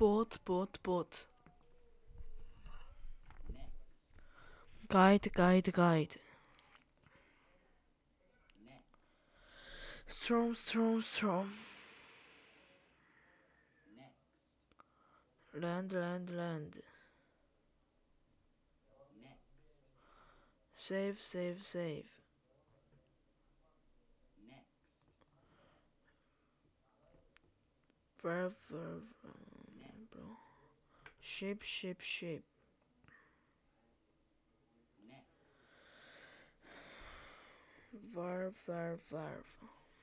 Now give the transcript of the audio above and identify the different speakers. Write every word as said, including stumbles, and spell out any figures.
Speaker 1: Boat, boat, boat.
Speaker 2: Next.
Speaker 1: Guide, guide, guide.
Speaker 2: Next.
Speaker 1: Storm, storm, storm.
Speaker 2: Next.
Speaker 1: Land, land, land.
Speaker 2: Next.
Speaker 1: Save, save, save.
Speaker 2: Next.
Speaker 1: Verb, verb, bro.
Speaker 2: Next.
Speaker 1: Ship, ship, ship.
Speaker 2: Next.
Speaker 1: Verb, verb, verb.